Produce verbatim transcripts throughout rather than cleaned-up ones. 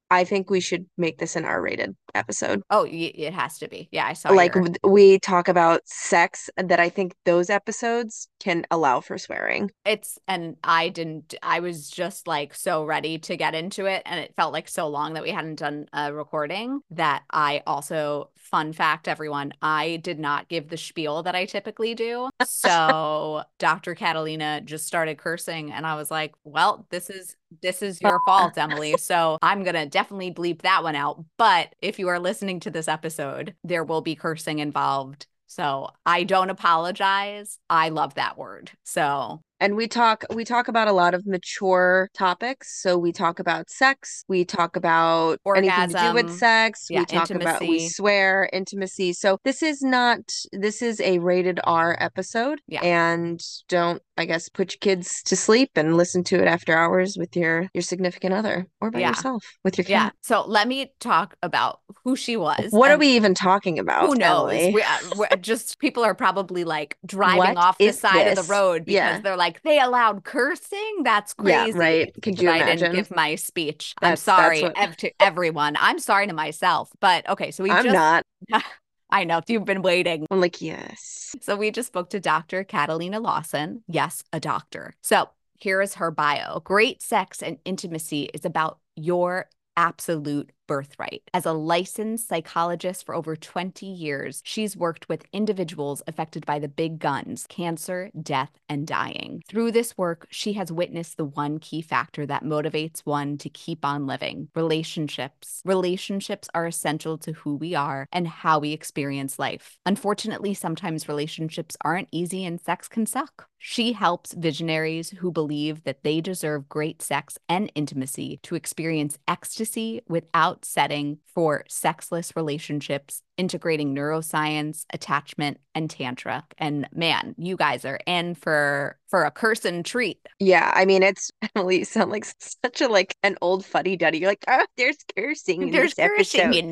I think we should make this an R-rated episode. Oh, y it has to be. Yeah, I saw Like your w- we talk about sex, that I think those episodes can allow for swearing. it's and I didn't I was just like so ready to get into it and it felt like so long that we hadn't done a recording that I also fun fact everyone, I did not give the spiel that I typically do. So doctor Catalina just started cursing and I was like, well, this is this is your fault, Emily. So I'm gonna definitely bleep that one out. But if you are listening to this episode, there will be cursing involved. So I don't apologize. I love that word. So And we talk we talk about a lot of mature topics. So we talk about sex, we talk about anything to do with orgasm, sex, yeah, we talk about we intimacy. swear, intimacy. So this is not this is a rated R episode, Yeah. and don't, I guess, put your kids to sleep and listen to it after hours with your your significant other or by Yeah. yourself with your Yeah. cat. So let me talk about who she was What are and we even talking about, who knows? Emily? We uh, we're just people are probably like driving What off the is side of the this? road because Yeah. they're like, they allowed cursing? That's Yeah, crazy. right. Could Because you I didn't imagine? give my speech. I'm That's that's sorry what ev to everyone. I'm sorry to myself. But okay, so we I'm just not. I know you've been waiting. I'm like, yes. So we just spoke to doctor Catalina Lawson. Yes, a doctor. So here is her bio. Great sex and intimacy is about your absolute birthright. As a licensed psychologist for over twenty years, she's worked with individuals affected by the big guns, cancer, death, and dying. Through this work, she has witnessed the one key factor that motivates one to keep on living: relationships. Relationships are essential to who we are and how we experience life. Unfortunately, sometimes relationships aren't easy and sex can suck. She helps visionaries who believe that they deserve great sex and intimacy to experience ecstasy without setting for sexless relationships, integrating neuroscience, attachment, and tantra. And man, you guys are in for for a cursing treat. Yeah, I mean, it's Emily, you sound like such a like an old fuddy-duddy. You're like, oh, there's cursing in There's this cursing episode. in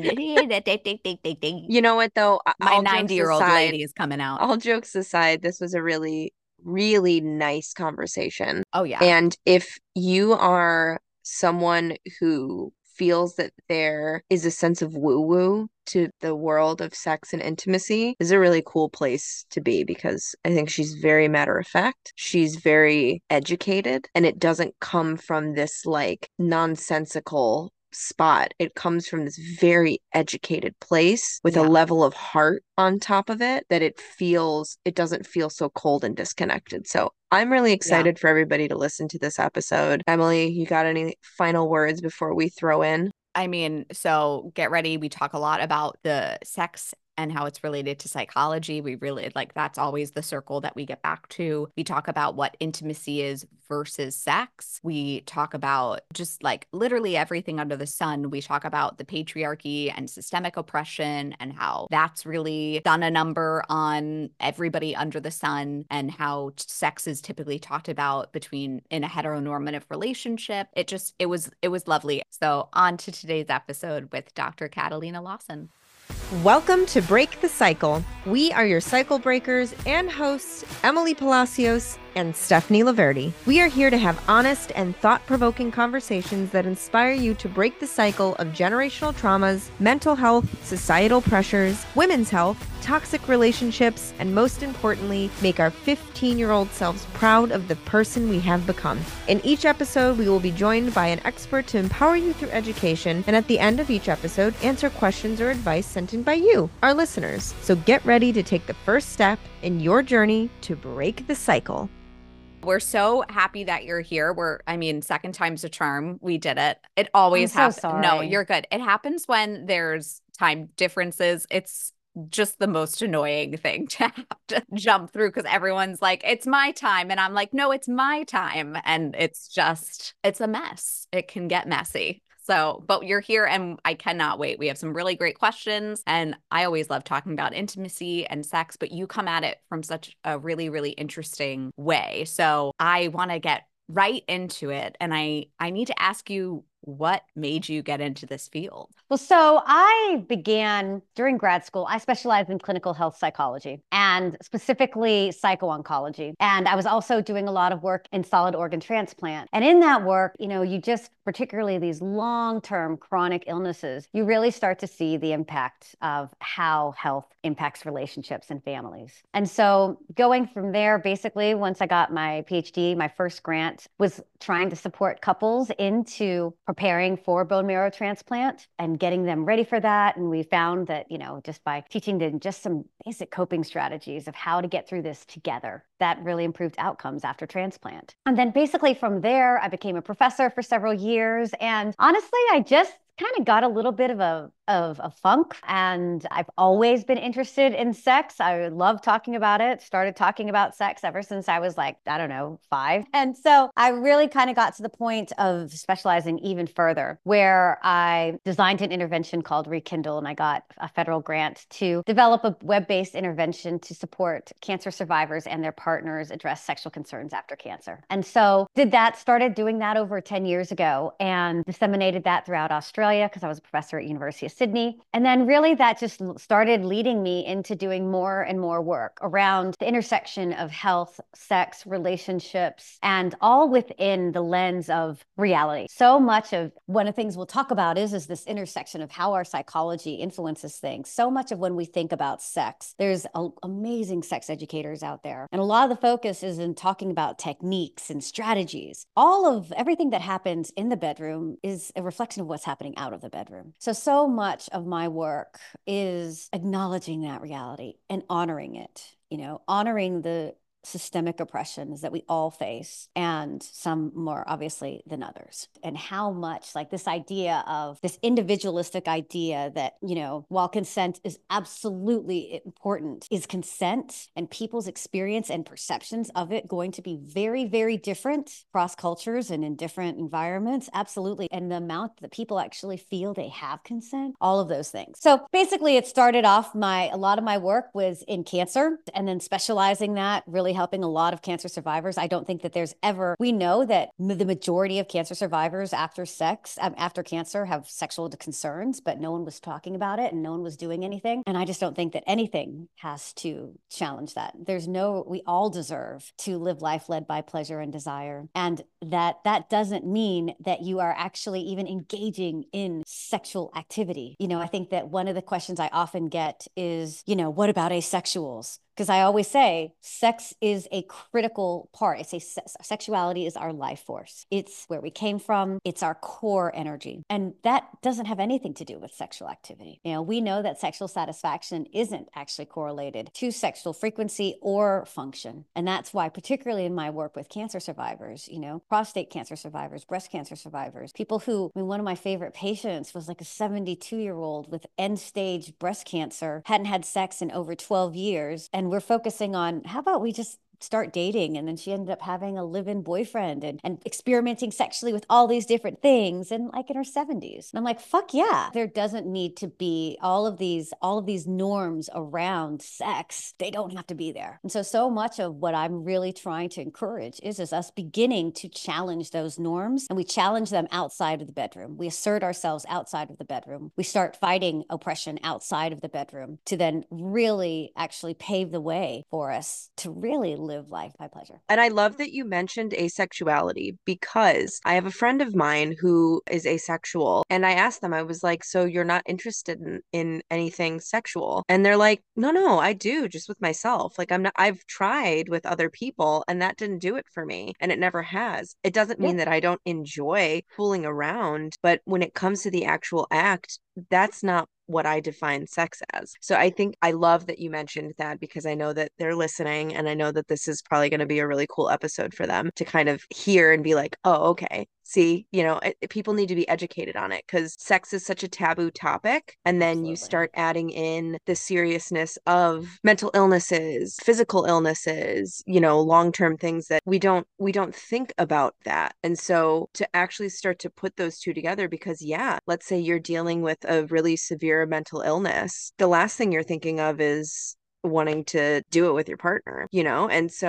You know what though? A- my All jokes ninety-year-old aside, lady is coming out. all jokes aside, this was a really, really nice conversation. Oh yeah. And if you are someone who feels that there is a sense of woo-woo to the world of sex and intimacy, this is a really cool place to be because I think she's very matter of fact. She's very educated, and it doesn't come from this like nonsensical spot. It comes from this very educated place with a Yeah. level of heart on top of it that it feels, it doesn't feel so cold and disconnected. So I'm really Yeah. excited for everybody to listen to this episode. Emily, you got any final words before we throw in? I mean, so get ready. We talk a lot about the sex and how it's related to psychology. We really like that's always the circle that we get back to. We talk about what intimacy is versus sex. We talk about just like literally everything under the sun. We talk about the patriarchy and systemic oppression and how that's really done a number on everybody under the sun and how sex is typically talked about between in a heteronormative relationship. It just it was it was lovely. So on to today's episode with doctor Catalina Lawson. Welcome to Break the Cycle. We are your cycle breakers and hosts, Emily Palacios and Stephanie Laverty. We are here to have honest and thought-provoking conversations that inspire you to break the cycle of generational traumas, mental health, societal pressures, women's health, toxic relationships, and most importantly, make our fifteen-year-old selves proud of the person we have become. In each episode, we will be joined by an expert to empower you through education, and at the end of each episode, answer questions or advice sent in by you, our listeners. So get ready to take the first step in your journey to break the cycle. We're so happy that you're here. We're, I mean, second time's a charm. We did it. It I'm always so happens. No, sorry. you're good. It happens when there's time differences. It's just the most annoying thing to have to jump through because everyone's like, it's my time. And I'm like, no, it's my time. And it's just, it's a mess. It can get messy. So, but you're here and I cannot wait. We have some really great questions. And I always love talking about intimacy and sex, but you come at it from such a really, really interesting way. So I want to get right into it. And I, I need to ask you what made you get into this field? Well, so I began during grad school. I specialized in clinical health psychology and specifically psycho-oncology. And I was also doing a lot of work in solid organ transplant. And in that work, you know, you just, particularly these long-term chronic illnesses, you really start to see the impact of how health impacts relationships and families. And so going from there, basically, once I got my PhD, my first grant was trying to support couples into preparing for bone marrow transplant and getting them ready for that. And we found that, you know, just by teaching them just some basic coping strategies of how to get through this together, that really improved outcomes after transplant. And then basically from there, I became a professor for several years. And honestly, I just kind of got a little bit of a of a funk, and I've always been interested in sex. I love talking about it. Started talking about sex ever since I was like, I don't know, five. And so I really kind of got to the point of specializing even further, where I designed an intervention called Rekindle, and I got a federal grant to develop a web-based intervention to support cancer survivors and their partners address sexual concerns after cancer. And so did that, started doing that over ten years ago and disseminated that throughout Australia because I was a professor at University of Sydney. And then really that just started leading me into doing more and more work around the intersection of health, sex, relationships, and all within the lens of reality. So much of one of the things we'll talk about is, is this intersection of how our psychology influences things. So much of when we think about sex, there's a, amazing sex educators out there. And a lot of the focus is in talking about techniques and strategies. All of everything that happens in the bedroom is a reflection of what's happening out of the bedroom. So, so much Much of my work is acknowledging that reality and honoring it, you know, honoring the systemic oppressions that we all face, and some more obviously than others. And how much like this idea of this individualistic idea that, you know, while consent is absolutely important, is consent and people's experience and perceptions of it going to be very, very different across cultures and in different environments? Absolutely. And the amount that people actually feel they have consent, all of those things. So basically it started off my, a lot of my work was in cancer, and then specializing that really helping a lot of cancer survivors. I don't think that there's ever, we know that the majority of cancer survivors after sex, um, after cancer have sexual concerns, but no one was talking about it and no one was doing anything. And I just don't think that anything has to challenge that. There's no, we all deserve to live life led by pleasure and desire. And that that doesn't mean that you are actually even engaging in sexual activity. You know, I think that one of the questions I often get is, you know, what about asexuals? Because I always say sex is a critical part. It's a se- sexuality is our life force. It's where we came from. It's our core energy. And that doesn't have anything to do with sexual activity. You know, we know that sexual satisfaction isn't actually correlated to sexual frequency or function. And that's why, particularly in my work with cancer survivors, you know, prostate cancer survivors, breast cancer survivors, people who, I mean, one of my favorite patients was like a seventy-two year old with end stage breast cancer, hadn't had sex in over twelve years. And we're focusing on, how about we just start dating? And then she ended up having a live-in boyfriend and, and experimenting sexually with all these different things, and like in her seventies. And I'm like, fuck yeah. There doesn't need to be all of these, all of these norms around sex. They don't have to be there. And so, so much of what I'm really trying to encourage is, is us beginning to challenge those norms, and we challenge them outside of the bedroom. We assert ourselves outside of the bedroom. We start fighting oppression outside of the bedroom to then really actually pave the way for us to really live life by pleasure. And I love that you mentioned asexuality, because I have a friend of mine who is asexual, and I asked them, I was like, so you're not interested in, in anything sexual? And they're like, no, no, I do, just with myself. Like I'm not, I've tried with other people and that didn't do it for me, and it never has. It doesn't mean Yeah. that I don't enjoy fooling around, but when it comes to the actual act, that's not what I define sex as. So I think I love that you mentioned that, because I know that they're listening, and I know that this is probably going to be a really cool episode for them to kind of hear and be like, oh, okay. See, you know, it, people need to be educated on it, because sex is such a taboo topic. And then Absolutely. you start adding in the seriousness of mental illnesses, physical illnesses, you know, long-term things that we don't, we don't think about that. And so to actually start to put those two together, because yeah, let's say you're dealing with a really severe mental illness, the last thing you're thinking of is wanting to do it with your partner, you know? And so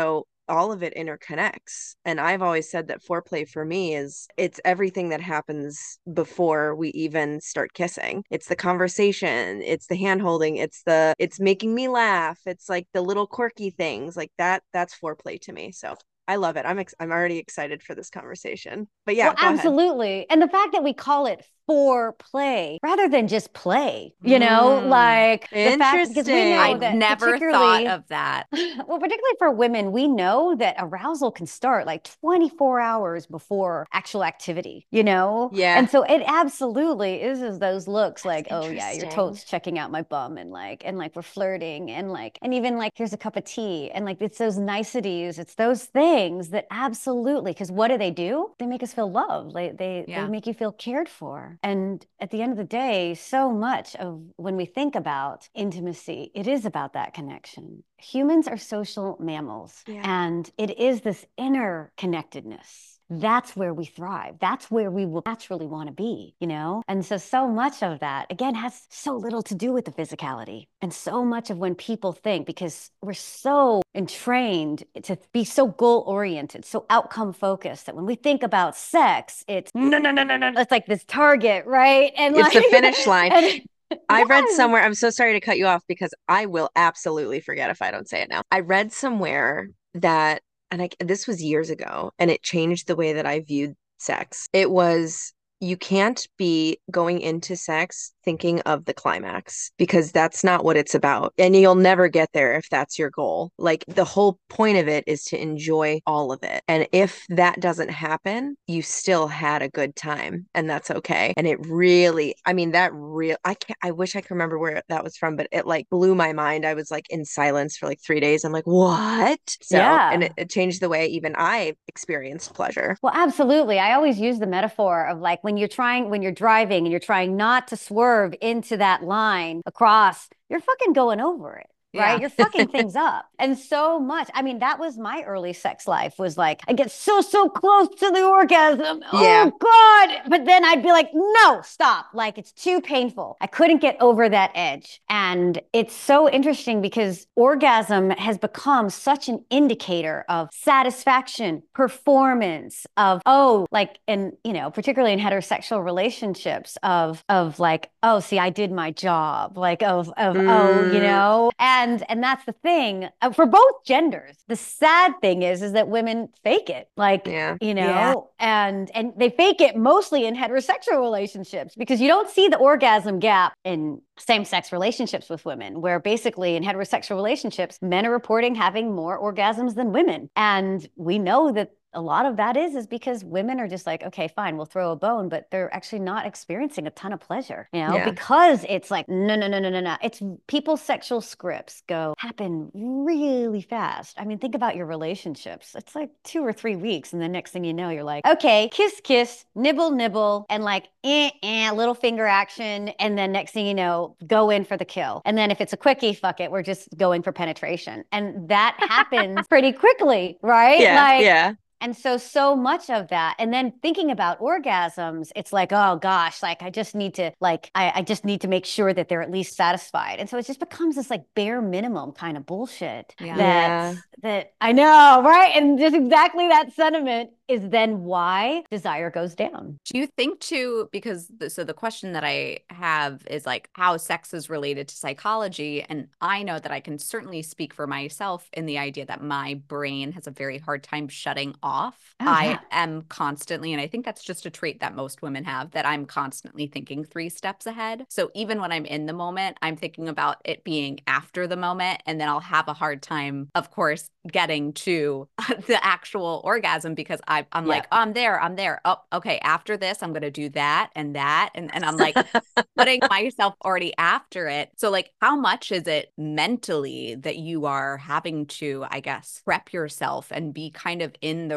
all of it interconnects. And I've always said that foreplay for me is it's everything that happens before we even start kissing. It's the conversation, it's the hand holding, it's the it's making me laugh. It's like the little quirky things like that. That's foreplay to me. So I love it. I'm ex- I'm already excited for this conversation. But yeah, well, go ahead. absolutely. And the fact that we call it foreplay rather than just play, you know, Mm, like the fact because we know interesting. I'd that never thought particularly of that. well, particularly for women, we know that arousal can start like twenty-four hours before actual activity, you know? Yeah. And so it absolutely is as those looks like, That's oh yeah, you're interesting. totes checking out my bum and like, and like we're flirting and like, and even like, here's a cup of tea. And like, it's those niceties. It's those things that absolutely, because what do they do? They make us feel loved. Like they, Yeah. they make you feel cared for. And at the end of the day, so much of when we think about intimacy, it is about that connection. Humans are social mammals, Yeah. and it is this interconnectedness. That's where we thrive. That's where we will naturally want to be, you know? And so, so much of that, again, has so little to do with the physicality. And so much of when people think, because we're so entrained to be so goal oriented, so outcome focused, that when we think about sex, it's no, no, no, no, no. It's like this target, right? And It's like the finish line. and, I read yes. somewhere, I'm so sorry to cut you off because I will absolutely forget if I don't say it now. I read somewhere that, and I, this was years ago, and it changed the way that I viewed sex. It was, you can't be going into sex thinking of the climax because that's not what it's about. And you'll never get there if that's your goal. Like the whole point of it is to enjoy all of it. And if that doesn't happen, you still had a good time and that's okay. And it really, I mean, that real, I can't, I wish I could remember where that was from, but it like blew my mind. I was like in silence for like three days. I'm like, what? So, Yeah. and it, it changed the way even I experienced pleasure. Well, absolutely. I always use the metaphor of like when you're trying, when you're driving and you're trying not to swerve into that line across, you're fucking going over it. Right? Yeah. You're fucking things up. And so much. I mean, that was my early sex life was like, I get so, so close to the orgasm. Yeah. Oh God. But then I'd be like, no, stop. Like it's too painful. I couldn't get over that edge. And it's so interesting because orgasm has become such an indicator of satisfaction, performance, of, oh, like, and, you know, particularly in heterosexual relationships of, of like, oh, see, I did my job. Like, of, of, Mm. oh, you know, and And and that's the thing uh, for both genders. The sad thing is, is that women fake it, like Yeah. you know, Yeah. and and they fake it mostly in heterosexual relationships because you don't see the orgasm gap in same-sex relationships with women, where basically in heterosexual relationships, men are reporting having more orgasms than women, and we know that. A lot of that is is because women are just like, okay, fine, we'll throw a bone, but they're actually not experiencing a ton of pleasure, you know, Yeah. because it's like, no, no, no, no, no, no. It's people's sexual scripts go happen really fast. I mean, think about your relationships. It's like two or three weeks. And the next thing you know, you're like, okay, kiss, kiss, nibble, nibble, and like, eh, eh, little finger action. And then next thing you know, go in for the kill. And then if it's a quickie, fuck it, we're just going for penetration. And that happens pretty quickly, right? Yeah. Like, Yeah. And so, so much of that. And then thinking about orgasms, it's like, oh gosh, like I just need to, like, I, I just need to make sure that they're at least satisfied. And so it just becomes this like bare minimum kind of bullshit Yeah. that, Yeah. that I know, right? And just exactly that sentiment is then why desire goes down. Do you think too, because the, so the question that I have is like how sex is related to psychology. And I know that I can certainly speak for myself in the idea that my brain has a very hard time shutting off. Oh, I yeah. am constantly, and I think that's just a trait that most women have, that I'm constantly thinking three steps ahead. So even when I'm in the moment, I'm thinking about it being after the moment. And then I'll have a hard time, of course, getting to the actual orgasm because I, I'm Yeah. like, oh, I'm there, I'm there. Oh, okay. After this, I'm going to do that and that. And, and I'm like putting myself already after it. So like, how much is it mentally that you are having to, I guess, prep yourself and be kind of in the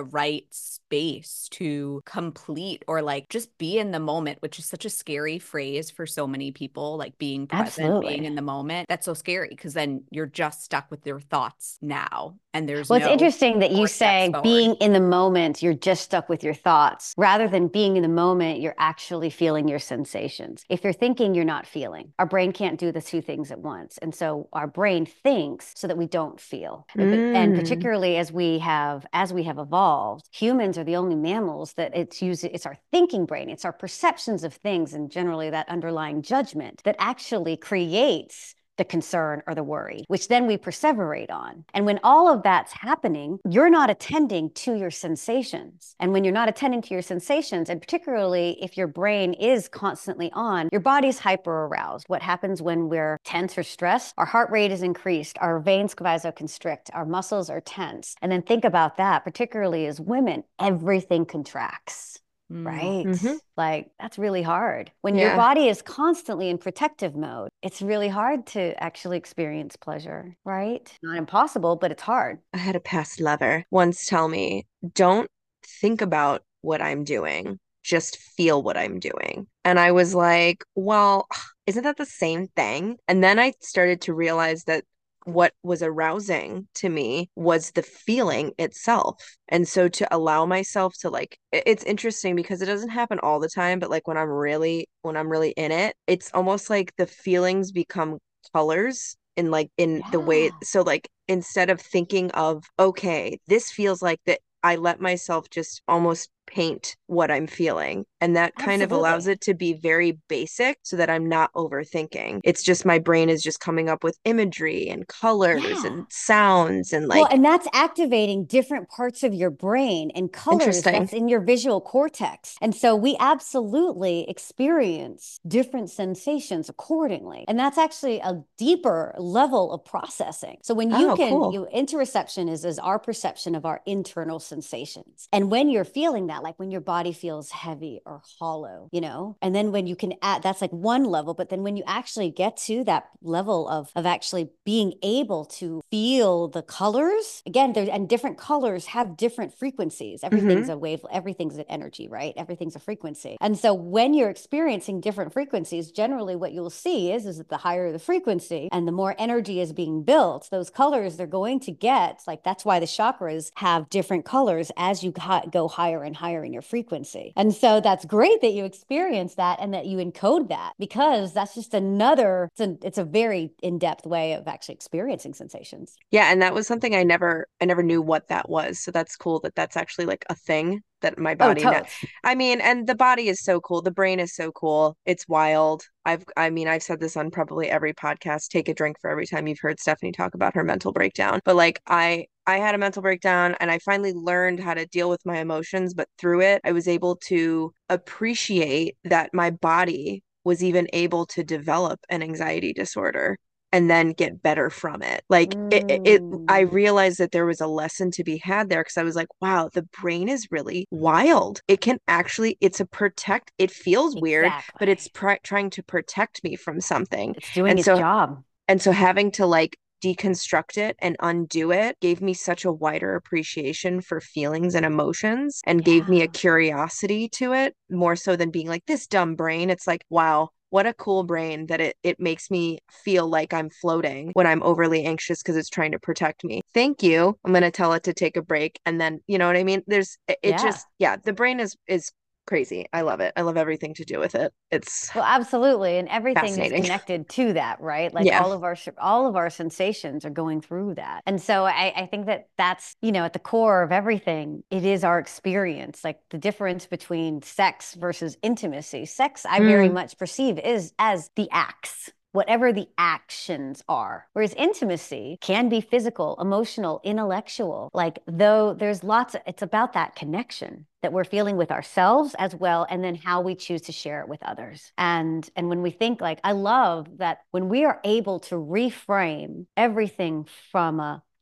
the right space to complete or like just be in the moment, which is such a scary phrase for so many people, like being present, Absolutely. being in the moment. That's so scary because then you're just stuck with your thoughts now and there's Well, no it's interesting that you four steps say forward. being in the moment, you're just stuck with your thoughts. Rather than being in the moment, you're actually feeling your sensations. If you're thinking, you're not feeling. Our brain can't do the two things at once. And so our brain thinks so that we don't feel. And, but, and Mm. particularly as we have as we have evolved, humans are the only mammals that it's using, it's our thinking brain, it's our perceptions of things, and generally that underlying judgment that actually creates the concern or the worry, which then we perseverate on. And when all of that's happening, you're not attending to your sensations. And when you're not attending to your sensations, and particularly if your brain is constantly on, your body's hyper aroused. What happens when we're tense or stressed? Our heart rate is increased, our veins vasoconstrict, our muscles are tense. And then think about that, particularly as women, everything contracts. Right? Mhm. Like, that's really hard. When Yeah. your body is constantly in protective mode, it's really hard to actually experience pleasure, right? Not impossible, but it's hard. I had a past lover once tell me, don't think about what I'm doing, just feel what I'm doing. And I was like, well, isn't that the same thing? And then I started to realize that what was arousing to me was the feeling itself. And so to allow myself to like, it- it's interesting because it doesn't happen all the time, but like when I'm really, when I'm really in it, it's almost like the feelings become colors in like in the way. Yeah. So like instead of thinking of, okay, this feels like that, I let myself just almost paint what I'm feeling. And that kind of allows Absolutely. it to be very basic so that I'm not overthinking. It's just my brain is just coming up with imagery and colors Yeah. and sounds and Well, like and that's activating different parts of your brain and colors Interesting. that's in your visual cortex. And so we absolutely experience different sensations accordingly. And that's actually a deeper level of processing. So when you Oh, can, cool. you interoception is, is our perception of our internal sensations. And when you're feeling that, like when your body feels heavy or hollow, you know, and then when you can add, that's like one level, but then when you actually get to that level of, of actually being able to feel the colors, again, there, and different colors have different frequencies. Everything's Mhm. a wave, everything's an energy, right? Everything's a frequency. And so when you're experiencing different frequencies, generally what you'll see is, is that the higher the frequency and the more energy is being built, those colors they're going to get, like that's why the chakras have different colors as you go higher and higher in your frequency. And so that's great that you experience that and that you encode that, because that's just another, it's a, it's a very in-depth way of actually experiencing sensations. Yeah, and that was something I never I never knew what that was. So that's cool that that's actually like a thing that my Oh, body now. totes. I mean, and the body is so cool. The brain is so cool. It's wild. I've I mean, I've said this on probably every podcast. Take a drink for every time you've heard Stephanie talk about her mental breakdown. But like I I had a mental breakdown and I finally learned how to deal with my emotions, but through it, I was able to appreciate that my body was even able to develop an anxiety disorder and then get better from it. Like it, it, it I Mm. realized that there was a lesson to be had there because I was like, wow, the brain is really wild. It can actually, it's a protect, it feels weird, but it's Exactly. pr trying to protect me from something. It's doing And its so, job. and so having to like deconstruct it and undo it gave me such a wider appreciation for feelings and emotions and gave me a Yeah. curiosity to it more so than being like this dumb brain. It's like, wow, what a cool brain that it it makes me feel like I'm floating when I'm overly anxious because it's trying to protect me. Thank you. I'm going to tell it to take a break and then, you know what I mean? There's it it Yeah. just yeah, the brain is is crazy. I love it. I love everything to do with it. It's Well, absolutely. And everything is fascinating. connected to that, right? Like Yeah. all of our all of our sensations are going through that. And so I, I think that that's, you know, at the core of everything, it is our experience. Like the difference between sex versus intimacy. Sex, I very Mm. much perceive is as the acts, whatever the actions are. Whereas intimacy can be physical, emotional, intellectual. Like though there's lots of, it's about that connection that we're feeling with ourselves as well, and then how we choose to share it with others. And and when we think like, I love that when we are able to reframe everything from a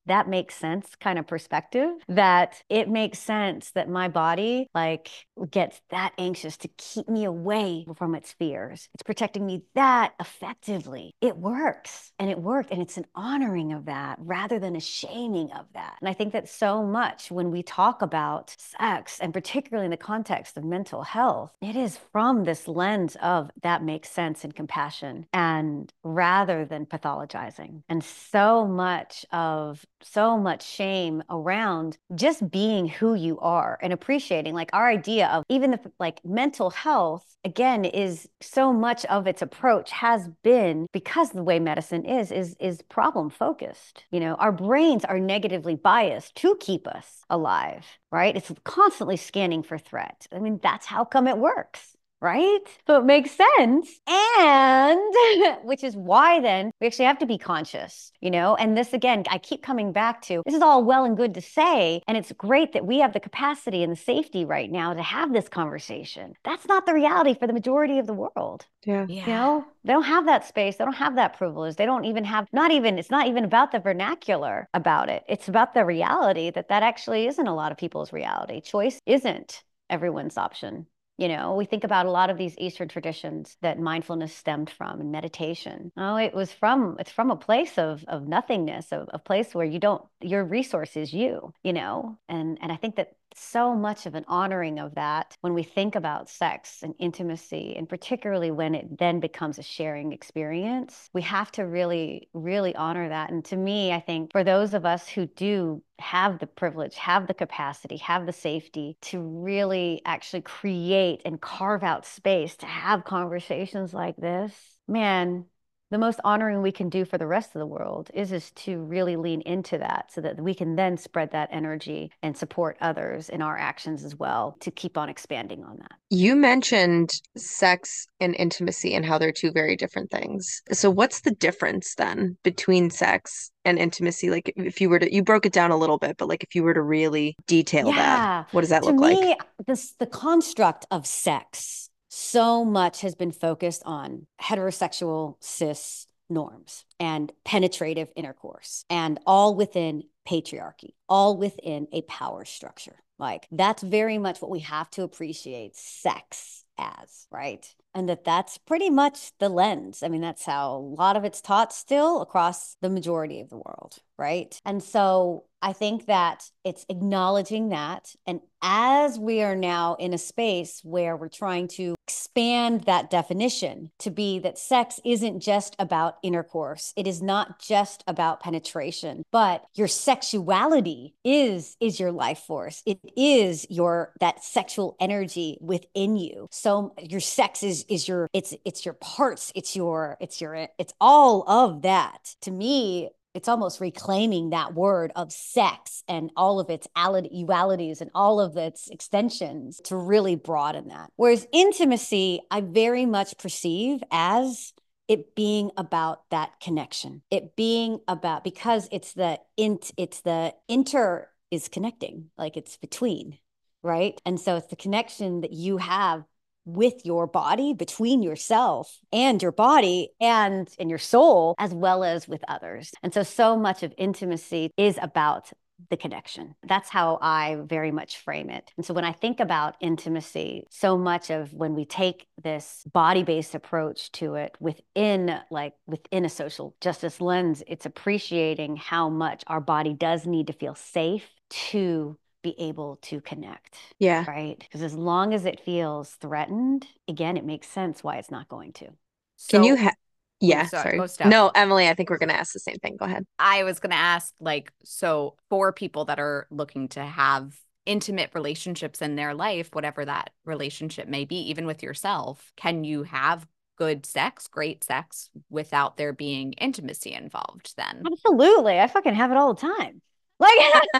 that makes sense kind of perspective, that it makes sense that my body like gets that anxious to keep me away from its fears. It's protecting me that effectively. It works, and it worked. And it's an honoring of that rather than a shaming of that. And I think that so much when we talk about sex, and particularly in the context of mental health, it is from this lens of that makes sense and compassion, and rather than pathologizing. And so much of so much shame around just being who you are and appreciating, like our idea of even the like mental health, again, is so much of its approach has been, because the way medicine is, is, is problem focused. You know, our brains are negatively biased to keep us alive, right? It's constantly scanning for threat. I mean, that's how come it works. Right? So it makes sense. And which is why then we actually have to be conscious, you know? And this, again, I keep coming back to, this is all well and good to say. And it's great that we have the capacity and the safety right now to have this conversation. That's not the reality for the majority of the world. Yeah. Yeah. You know, they don't have that space. They don't have that privilege. They don't even have, not even, it's not even about the vernacular about it. It's about the reality that that actually isn't a lot of people's reality. Choice isn't everyone's option. You know, we think about a lot of these Eastern traditions that mindfulness stemmed from, and meditation. Oh, it was from, it's from a place of, of nothingness, of a place where you don't, your resource is you, you know? And, and I think that so much of an honoring of that when we think about sex and intimacy, and particularly when it then becomes a sharing experience, we have to really, really honor that. And to me, I think for those of us who do have the privilege, have the capacity, have the safety to really actually create and carve out space to have conversations like this, man, the most honoring we can do for the rest of the world is, is to really lean into that so that we can then spread that energy and support others in our actions as well to keep on expanding on that. You mentioned sex and intimacy and how they're two very different things. So what's the difference then between sex and intimacy? Like if you were to, you broke it down a little bit, but like if you were to really detail Yeah. that, what does that To look me, like? this, the construct of sex so much has been focused on heterosexual cis norms and penetrative intercourse, and all within patriarchy, all within a power structure. Like that's very much what we have to appreciate sex as, right? And that that's pretty much the lens. I mean, that's how a lot of it's taught still across the majority of the world, right? And so I think that it's acknowledging that. And as we are now in a space where we're trying to expand that definition to be that sex isn't just about intercourse, it is not just about penetration, but your sexuality is, is your life force. It is your, that sexual energy within you. So your sex is, is your, it's, it's your parts, it's your, it's your, it's all of that. To me, it's almost reclaiming that word of sex and all of its dualities and all of its extensions to really broaden that. Whereas intimacy, I very much perceive as it being about that connection. It being about, because it's the int, it's the inter is connecting, like it's between, right? And so it's the connection that you have with your body, between yourself and your body and in your soul, as well as with others. And so, so much of intimacy is about the connection. That's how I very much frame it. And so when I think about intimacy, so much of when we take this body-based approach to it within, like within a social justice lens, it's appreciating how much our body does need to feel safe to be able to connect. Yeah. Right? Because as long as it feels threatened, again, it makes sense why it's not going to. So, Can you have, yeah, sorry, sorry. go, Steph. No, Emily, I think we're going to ask the same thing. Go ahead. I was going to ask, like, so for people that are looking to have intimate relationships in their life, whatever that relationship may be, even with yourself, can you have good sex, great sex, without there being intimacy involved then? Absolutely. I fucking have it all the time. Like,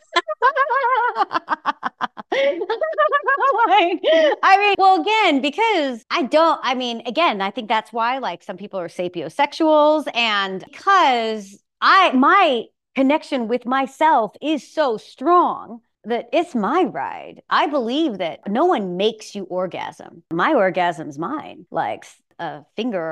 like, I mean, well, again, because I don't, I mean, again, I think that's why, like, some people are sapiosexuals, and because I, my connection with myself is so strong that it's my ride. I believe that no one makes you orgasm. My orgasm's mine, like a finger or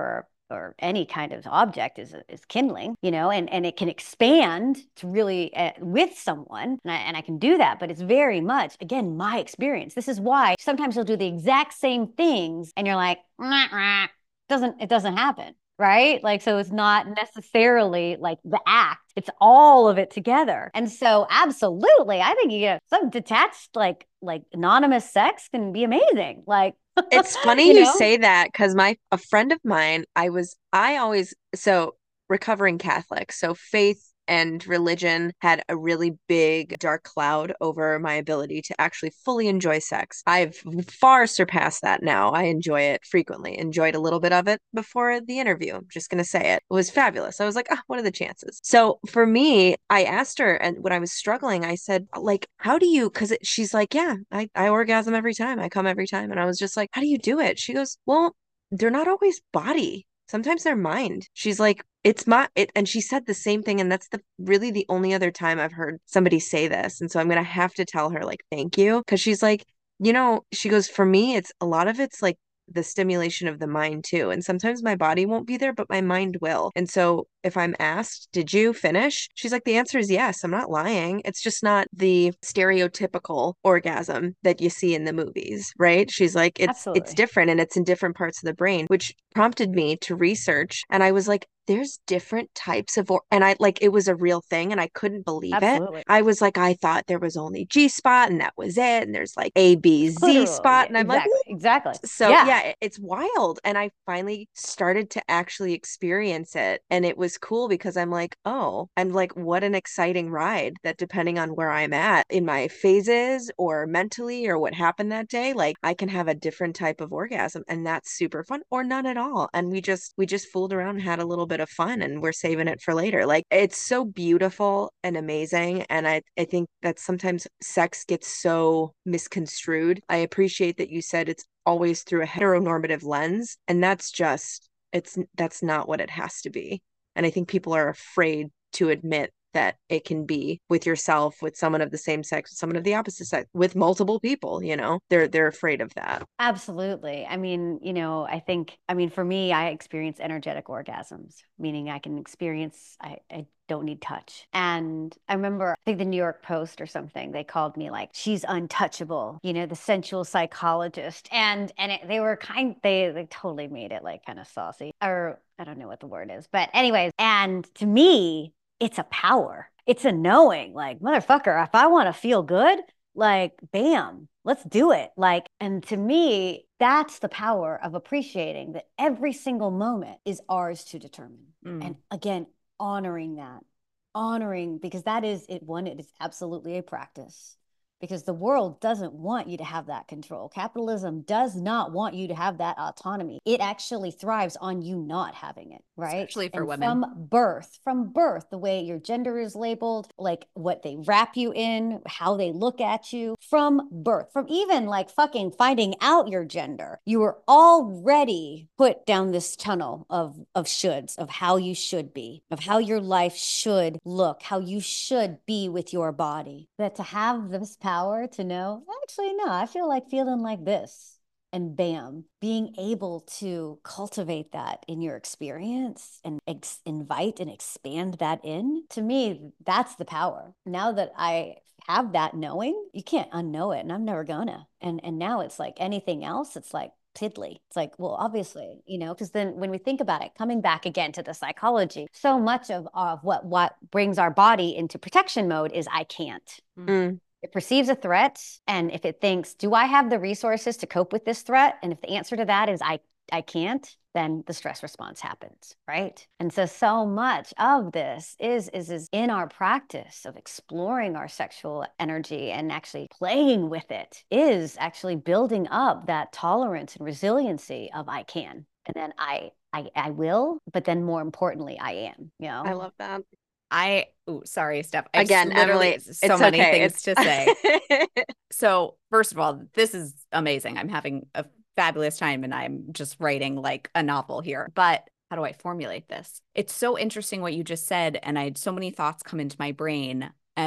or any kind of object is is kindling, you know, and, and it can expand to really uh, with someone. And I, and I can do that, but it's very much, again, my experience. This is why sometimes you'll do the exact same things and you're like, nah, nah, doesn't, it doesn't happen. Right? Like, so it's not necessarily like the act, it's all of it together. And so absolutely, I think, you know, some detached, like, like anonymous sex can be amazing. Like, It's funny you you know? say that because my a friend of mine, I was I always so recovering Catholic, so faith and religion had a really big dark cloud over my ability to actually fully enjoy sex. I've far surpassed that now. I enjoy it frequently. Enjoyed a little bit of it before the interview. I'm just gonna say it. It was fabulous. I was like, ah, what are the chances? So for me, I asked her, and when I was struggling, I said, like, how do you? Because she's like, yeah, I I orgasm every time. I come every time, and I was just like, how do you do it? She goes, well, they're not always body. Sometimes they're mind. She's like, it's my it, and she said the same thing, and that's the really the only other time I've heard somebody say this. And so I'm gonna have to tell her, like, thank you, because she's like, you know, she goes, for me, it's a lot of it's like the stimulation of the mind too. And sometimes my body won't be there, but my mind will. And so if I'm asked, did you finish? She's like, the answer is yes. I'm not lying. It's just not the stereotypical orgasm that you see in the movies, right? She's like, it's it's Absolutely. different and it's in different parts of the brain, which prompted me to research. And I was like, there's different types of or and I like it was a real thing and I couldn't believe it. Absolutely. I was like, I thought there was only G spot and that was it. And there's like A, B, Z Clitoral. spot. Yeah, And I'm like, exactly. Exactly. so Yeah. yeah, it- it's wild. And I finally started to actually experience it. And it was cool because I'm like, oh, I'm like, what an exciting ride that depending on where I'm at in my phases or mentally or what happened that day, like I can have a different type of orgasm and that's super fun or none at all. And we just we just fooled around and had a little bit of fun and we're saving it for later. Like it's so beautiful and amazing. And I, I think that sometimes sex gets so misconstrued. I appreciate that you said it's always through a heteronormative lens. And that's just, it's, that's not what it has to be. And I think people are afraid to admit that it can be with yourself, with someone of the same sex, with someone of the opposite sex, with multiple people, you know, they're, they're afraid of that. Absolutely. I mean, you know, I think, I mean, for me, I experience energetic orgasms, meaning I can experience, I, I don't need touch. And I remember, I think the New York Post or something, they called me like, she's untouchable, you know, the sensual psychologist. And, and it, they were kind, they, they totally made it like kind of saucy, or I don't know what the word is, but anyways, and to me, it's a power. It's a knowing, like, motherfucker, if I want to feel good, like, bam, let's do it. Like, and to me, that's the power of appreciating that every single moment is ours to determine. Mm. And again, honoring that, honoring, because that is it. One, it is absolutely a practice. Because the world doesn't want you to have that control. Capitalism does not want you to have that autonomy. It actually thrives on you not having it, right? Especially for and women. From birth, from birth, the way your gender is labeled, like what they wrap you in, how they look at you, from birth, from even like fucking finding out your gender, you were already put down this tunnel of, of shoulds, of how you should be, of how your life should look, how you should be with your body. That to have this power to know, actually, no, I feel like feeling like this. And bam, being able to cultivate that in your experience and ex- invite and expand that in, to me, that's the power. Now that I have that knowing, you can't unknow it, and I'm never gonna. And and now it's like anything else, it's like piddly. It's like, well, obviously, you know, because then when we think about it, coming back again to the psychology, so much of, of what, what brings our body into protection mode is I can't. Mm. It perceives a threat, and if it thinks, do I have the resources to cope with this threat? And if the answer to that is I, I can't, then the stress response happens, right? And so, so much of this is, is, is in our practice of exploring our sexual energy and actually playing with it is actually building up that tolerance and resiliency of I can, and then I, I, I will, but then more importantly, I am, you know? I love that. I, oh, sorry, Steph. I Again, literally Emily, so it's many okay. things It's... to say. So, first of all, this is amazing. I'm having a fabulous time and I'm just writing like a novel here. But how do I formulate this? It's so interesting what you just said. And I had so many thoughts come into my brain. And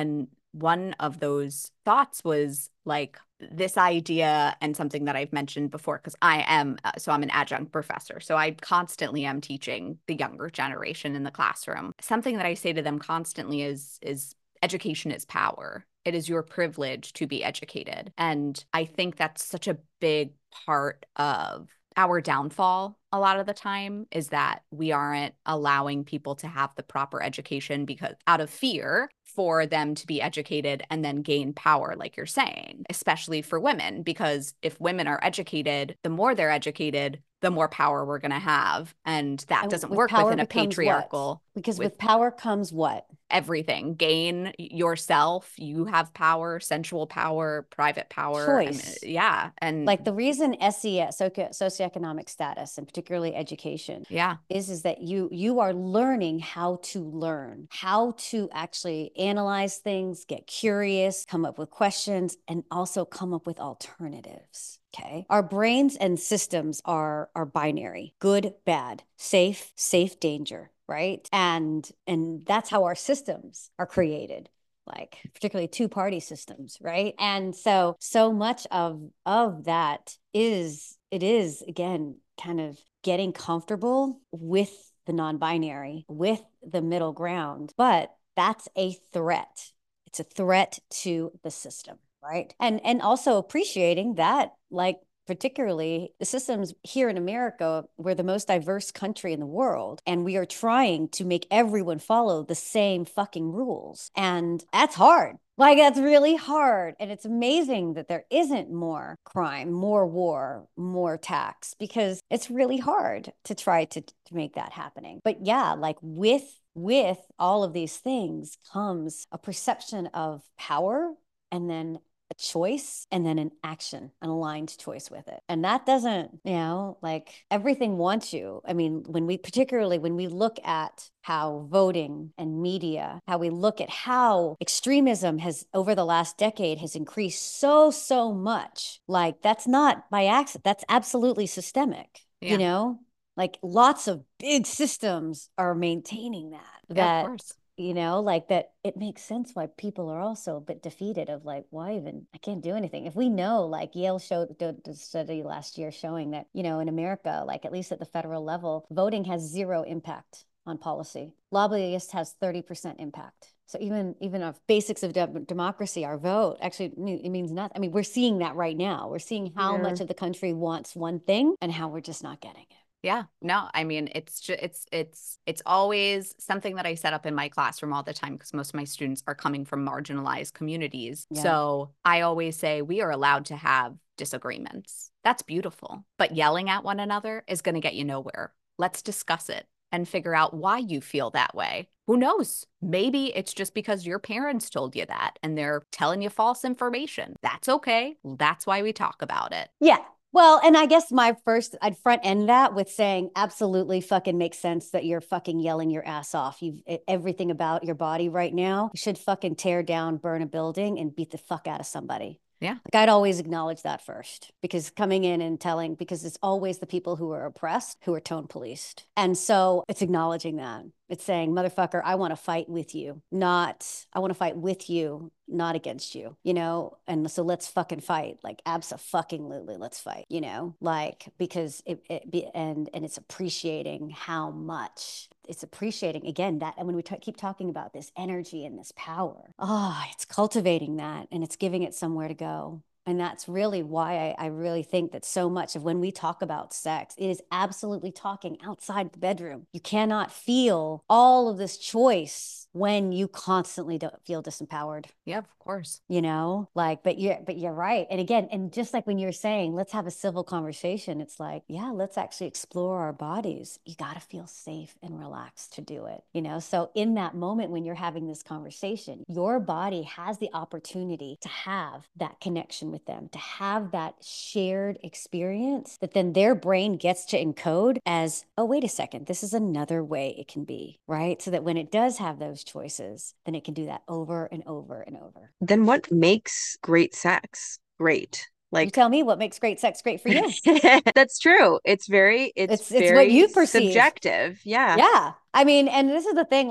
one of those thoughts was like this idea, and something that I've mentioned before, because I am, uh, so I'm an adjunct professor. So I constantly am teaching the younger generation in the classroom. Something that I say to them constantly is, is education is power. It is your privilege to be educated. And I think that's such a big part of our downfall a lot of the time, is that we aren't allowing people to have the proper education because out of fear for them to be educated and then gain power, like you're saying, especially for women, because if women are educated, the more they're educated, the more power we're going to have. And that And doesn't with work power within a becomes what? patriarchal. Because with with power comes what? everything. Gain yourself. You have power, sensual power, private power. I mean, Choice. yeah. And Like the reason S E S, socio- socioeconomic status, and particularly education, yeah, is is that you you are learning how to learn, how to actually analyze things, get curious, come up with questions, and also come up with alternatives. Okay. Our brains and systems are are binary: good, bad, safe, safe, danger, right? And and that's how our systems are created, like particularly two-party systems, right? And so so much of of that is it is again kind of getting comfortable with the non-binary, with the middle ground, but that's a threat. It's a threat to the system, right? And and also appreciating that, like particularly the systems here in America, we're the most diverse country in the world, and we are trying to make everyone follow the same fucking rules. And that's hard. Like, that's really hard. And it's amazing that there isn't more crime, more war, more tax, because it's really hard to try to, to make that happening. But yeah, like with with all of these things comes a perception of power, and then a choice, and then an action, an aligned choice with it. And that doesn't, you know, like everything wants you. I mean, when we, particularly when we look at how voting and media, how we look at how extremism has over the last decade has increased so, so much, like that's not by accident, that's absolutely systemic, yeah. you know, like lots of big systems are maintaining that, Yeah, that, of course. you know, like that it makes sense why people are also a bit defeated of like, why even, I can't do anything. If we know, like Yale showed did a study last year showing that, you know, in America, like at least at the federal level, voting has zero impact on policy. Lobbyist has thirty percent impact. So even even our basics of de- democracy, our vote, actually it means nothing. I mean, we're seeing that right now. We're seeing how Yeah. much of the country wants one thing and how we're just not getting it. Yeah, no, I mean, it's just, it's, it's, it's always something that I set up in my classroom all the time, because most of my students are coming from marginalized communities. Yeah. So I always say we are allowed to have disagreements. That's beautiful. But yelling at one another is going to get you nowhere. Let's discuss it and figure out why you feel that way. Who knows? Maybe it's just because your parents told you that and they're telling you false information. That's okay. That's why we talk about it. Yeah. Well, and I guess my first, I'd front end that with saying absolutely fucking makes sense that you're fucking yelling your ass off. You've everything about your body right now. You should fucking tear down, burn a building, and beat the fuck out of somebody. Yeah. Like I'd always acknowledge that first, because coming in and telling, because it's always the people who are oppressed who are tone policed. And so it's acknowledging that. It's saying, motherfucker, I want to fight with you, not, I want to fight with you, not against you, you know? And so let's fucking fight, like abso-fucking-lutely, let's fight, you know? Like, because it, it be, and, and it's appreciating how much it's appreciating again that, and when we t- keep talking about this energy and this power, oh, it's cultivating that and it's giving it somewhere to go. And that's really why I, I really think that so much of when we talk about sex, it is absolutely talking outside the bedroom. You cannot feel all of this choice when you constantly don't feel disempowered. Yeah, of course. You know, like, but you're, but you're right. And again, and just like when you're saying, let's have a civil conversation, it's like, yeah, let's actually explore our bodies. You got to feel safe and relaxed to do it, you know? So in that moment, when you're having this conversation, your body has the opportunity to have that connection with them, to have that shared experience that then their brain gets to encode as, oh, wait a second, this is another way it can be, right? So that when it does have those choices, then it can do that over and over and over. Then what makes great sex great? Like, you tell me what makes great sex great for you. That's true. It's very, it's, it's, it's very what you perceive. subjective. Yeah. Yeah. I mean, and this is the thing, like,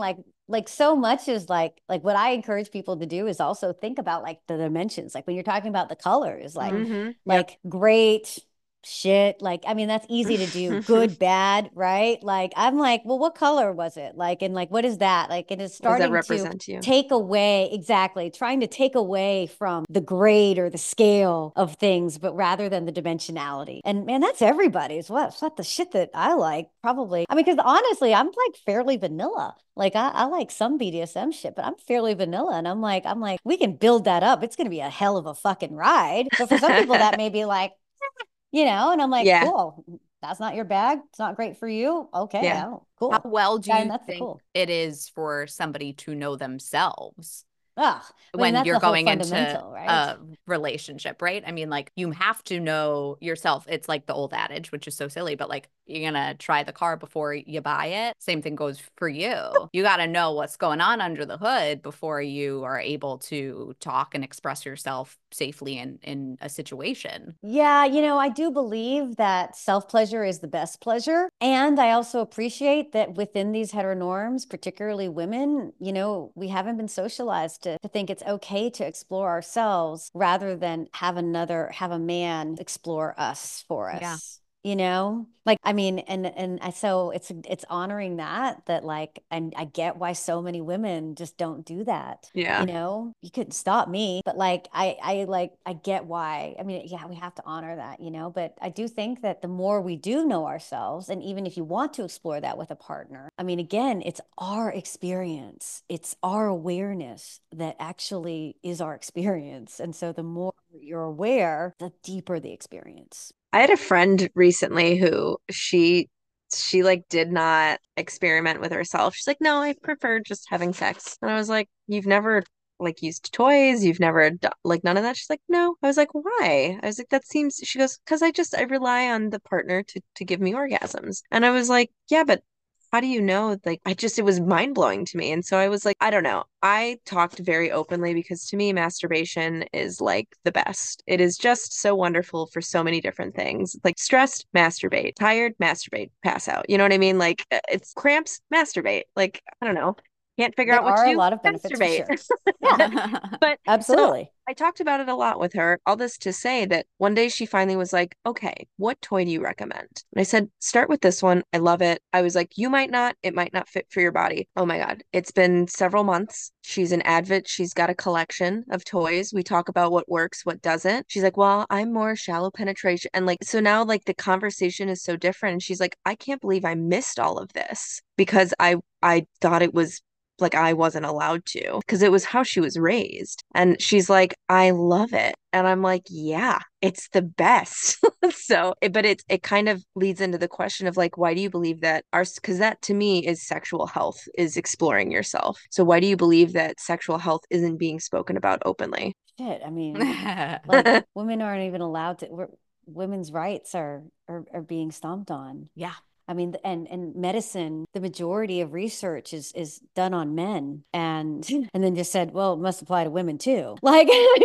like so much is like like what I encourage people to do is also think about like the dimensions. Like when you're talking about the colors, like Mm-hmm. like great, shit. Like, I mean, that's easy to do. Good, bad, right? Like, I'm like, well, what color was it? Like, and like, what is that? Like, it is What does that starting to represent to you? take away, exactly, trying to take away from the grade or the scale of things, but rather than the dimensionality. And man, that's everybody's. What? It's not the shit that I like, probably. I mean, because honestly, I'm like fairly vanilla. Like I, I like some B D S M shit, but I'm fairly vanilla. And I'm like, I'm like, we can build that up. It's gonna be a hell of a fucking ride. But for some people, that may be like, you know, and I'm like, Yeah. cool. That's not your bag. It's not great for you. Okay. Yeah. Oh, cool. How well do And you that's the think cool. it is for somebody to know themselves Ugh, I mean, when that's you're the whole going into fundamental, right? a relationship, right? I mean, like you have to know yourself. It's like the old adage, which is so silly, but like you're gonna try the car before you buy it. Same thing goes for you. You got to know what's going on under the hood before you are able to talk and express yourself safely in in a situation. Yeah, you know, I do believe that self-pleasure is the best pleasure. And I also appreciate that within these heteronorms, particularly women, you know, we haven't been socialized to, to think it's okay to explore ourselves rather than have another, have a man explore us for us. Yeah. You know, like, I mean, and, and I, so it's, it's honoring that, that like, and I get why so many women just don't do that. Yeah. You know, you couldn't stop me, but like, I, I like, I get why. I mean, yeah, we have to honor that, you know, but I do think that the more we do know ourselves, and even if you want to explore that with a partner, I mean, again, it's our experience, it's our awareness that actually is our experience. And so the more you're aware, the deeper the experience. I had a friend recently who she she like did not experiment with herself. She's like, "No, I prefer just having sex." And I was like, "You've never like used toys, you've never done like none of that?" She's like, "No." I was like, "Why?" I was like, "That seems," she goes, "Because I just I rely on the partner to to give me orgasms." And I was like, "Yeah, but how do you know?" Like, I just, it was mind blowing to me. And so I was like, I don't know. I talked very openly because to me, masturbation is like the best. It is just so wonderful for so many different things. Like stressed, masturbate, tired, masturbate, pass out. You know what I mean? Like uh, it's cramps, masturbate. Like, I don't know. Can't figure There out what to are a do, lot of benefits for masturbate. sure. Yeah, But so absolutely. I talked about it a lot with her. All this to say that one day she finally was like, "Okay, what toy do you recommend?" And I said, "Start with this one. I love it." I was like, "You might not, it might not fit for your body." Oh my God. It's been several months. She's an advocate. She's got a collection of toys. We talk about what works, what doesn't. She's like, "Well, I'm more shallow penetration." And like, so now like the conversation is so different. And she's like, "I can't believe I missed all of this because I I thought it was like I wasn't allowed to because it was how she was raised." And she's like, "I love it." And I'm like, "Yeah, it's the best." So, it, but it it kind of leads into the question of like, why do you believe that our, because that to me is sexual health, is exploring yourself. So why do you believe that sexual health isn't being spoken about openly? Shit, I mean, like women aren't even allowed to, we're, women's rights are, are are being stomped on. Yeah. I mean, and and medicine, the majority of research is is done on men, and and then just said, well, it must apply to women too. Like,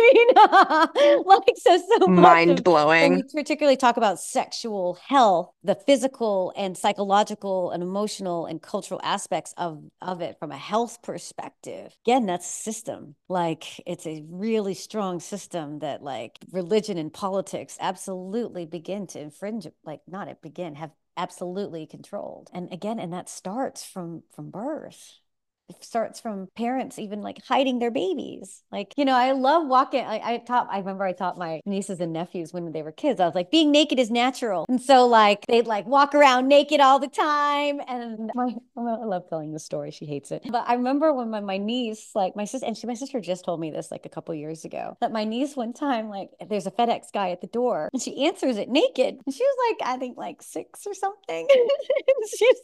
I mean, like so so much Mind of when we blowing. particularly talk about sexual health, the physical and psychological and emotional and cultural aspects of of it from a health perspective. Again, that's a system. Like, it's a really strong system that like religion and politics absolutely begin to infringe, like not it begin, have absolutely controlled. And again, and that starts from from birth. It starts from parents even like hiding their babies. Like, you know, I love walking. I, I taught, I remember I taught my nieces and nephews when they were kids. I was like, being naked is natural. And so like they'd like walk around naked all the time. And my, I love telling the story. She hates it. But I remember when my, my niece, like my sister, and she, my sister just told me this like a couple years ago, that my niece one time, like there's a FedEx guy at the door and she answers it naked. And she was like, I think like six or something. and, she's,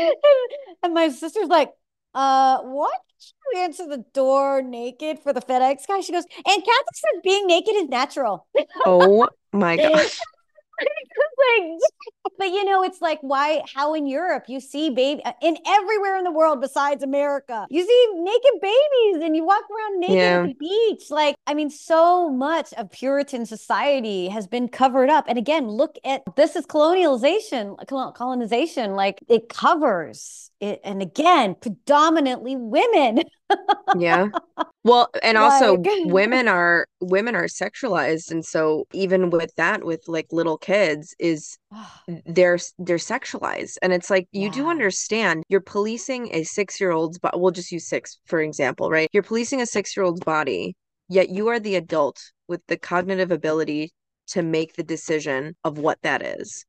and my sister's like, uh, what? You answer the door naked for the FedEx guy? She goes, and Kathy says being naked is natural. Oh my gosh. like, but you know, it's like, why, how in Europe you see baby in everywhere in the world besides America, you see naked babies and you walk around naked Yeah. at the beach. Like, I mean, so much of Puritan society has been covered up. And again, look at, this is colonialization, colonization, like it covers it. And again, predominantly women. Yeah. Well, and also Like, women are women are sexualized, and so even with that, with like little kids, is they're they're sexualized, and it's like you do yeah. understand you're policing a six-year-old's but we'll just use six for example, right? You're policing a six-year-old's body, yet you are the adult with the cognitive ability to make the decision of what that is.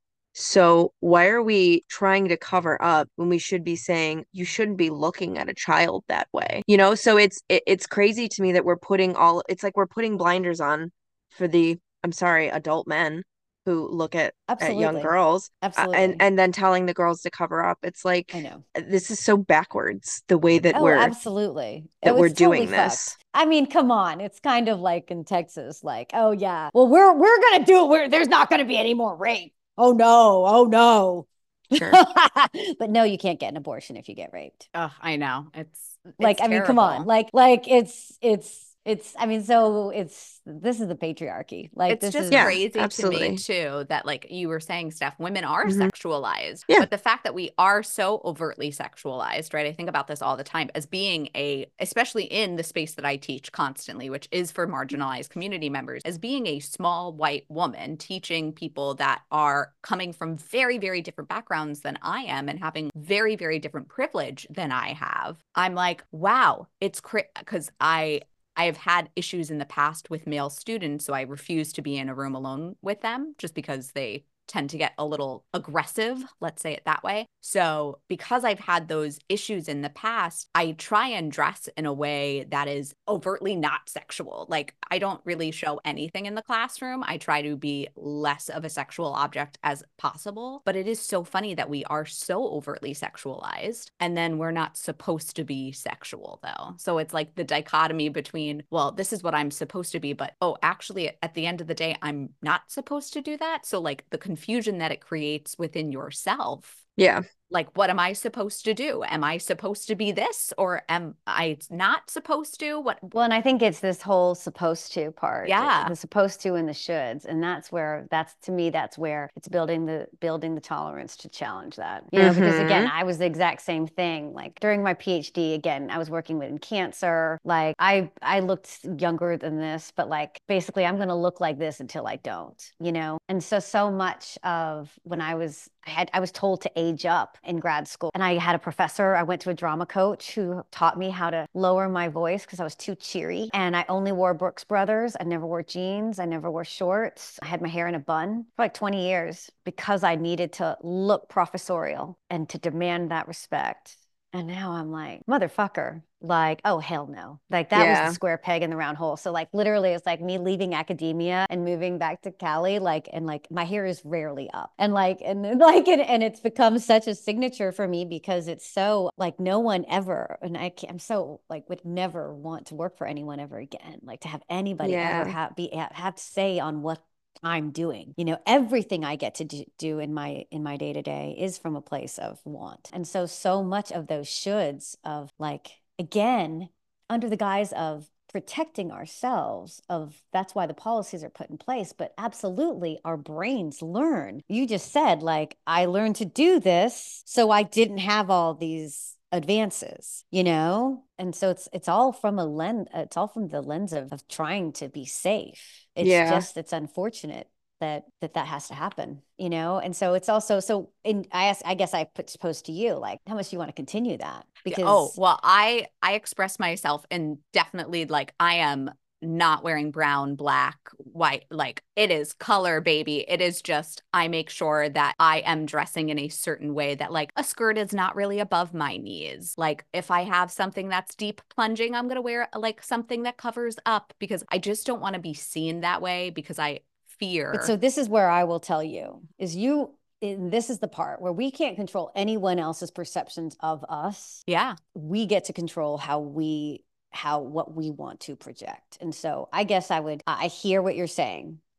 So why are we trying to cover up when we should be saying you shouldn't be looking at a child that way? You know, so it's it, it's crazy to me that we're putting all it's like we're putting blinders on for the I'm sorry, adult men who look at at young Absolutely. girls uh, and Absolutely. and then telling the girls to cover up. It's like I know. this is so backwards the way that Oh, we're absolutely. that Oh, we're it's totally doing this. fucked. I mean, come on. It's kind of like in Texas, like, oh yeah, well, we're we're gonna do it. We're, there's not gonna be any more rape. Oh no, oh no. Sure. But no, you can't get an abortion if you get raped. Oh, I know. It's, it's Like, I mean, come on. terrible. Like, like it's it's it's I mean, so it's this is the patriarchy. Like It's this just is Yeah, crazy to me absolutely. too that, like you were saying, Steph, women are Mhm. sexualized. Yeah. But the fact that we are so overtly sexualized, right? I think about this all the time as being a, especially in the space that I teach constantly, which is for marginalized community members, as being a small white woman teaching people that are coming from very, very different backgrounds than I am and having very, very different privilege than I have. I'm like, wow, it's crazy because I I have had issues in the past with male students, so I refuse to be in a room alone with them just because they tend to get a little aggressive, let's say it that way. So because I've had those issues in the past, I try and dress in a way that is overtly not sexual. Like I don't really show anything in the classroom. I try to be less of a sexual object as possible. But it is so funny that we are so overtly sexualized and then we're not supposed to be sexual though. So it's like the dichotomy between, well, this is what I'm supposed to be, but oh, actually at the end of the day, I'm not supposed to do that. So like the confusion that it creates within yourself. Yeah. Like, what am I supposed to do? Am I supposed to be this or am I not supposed to? What? Well, and I think it's this whole supposed to part. Yeah. The supposed to and the shoulds. And that's where that's to me, that's where it's building the building the tolerance to challenge that. You know, because again, Mhm. I was the exact same thing. Like during my PhD, again, I was working with in cancer. Like I I looked younger than this, but like basically I'm gonna look like this until I don't, you know? And so so much of when I was I had I was told to age up in grad school. And I had a professor, I went to a drama coach who taught me how to lower my voice because I was too cheery. And I only wore Brooks Brothers. I never wore jeans. I never wore shorts. I had my hair in a bun for like twenty years because I needed to look professorial and to demand that respect. And now I'm like, motherfucker, like, oh, hell no. Like that was Yeah. the square peg in the round hole. So like literally it's like me leaving academia and moving back to Cali, like, and like my hair is rarely up. And like, and then, like, and, and it's become such a signature for me because it's so like no one ever, and I can't, I'm so like would never want to work for anyone ever again. Like to have anybody Yeah. ever have be have to say on what I'm doing. You know, everything I get to do, do in my in my day to day is from a place of want. And so so much of those shoulds of like again under the guise of protecting ourselves of that's why the policies are put in place, but absolutely our brains learn. You just said like I learned to do this so I didn't have all these advances, you know? And so it's it's all from a lens, it's all from the lens of, of trying to be safe. It's Yeah. just it's unfortunate that that that has to happen, you know? And so it's also so in I ask I guess I put supposed to you like how much do you want to continue that? Because Oh, well, I I express myself and definitely like I am not wearing brown, black, white, like it is color, baby. It is just, I make sure that I am dressing in a certain way that like a skirt is not really above my knees. Like if I have something that's deep plunging, I'm going to wear like something that covers up because I just don't want to be seen that way because I fear. But so this is where I will tell you is you and this is the part where we can't control anyone else's perceptions of us. Yeah. We get to control how we how what we want to project. And so I guess I would I hear what you're saying.